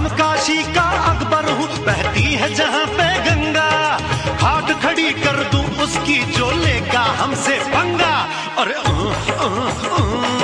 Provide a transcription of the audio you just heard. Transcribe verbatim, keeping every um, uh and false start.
हम काशी का अकबर हूँ, बहती है जहाँ पे गंगा, घाट खड़ी कर दूं उसकी जो लेगा हमसे पंगा। अरे आ, आ, आ,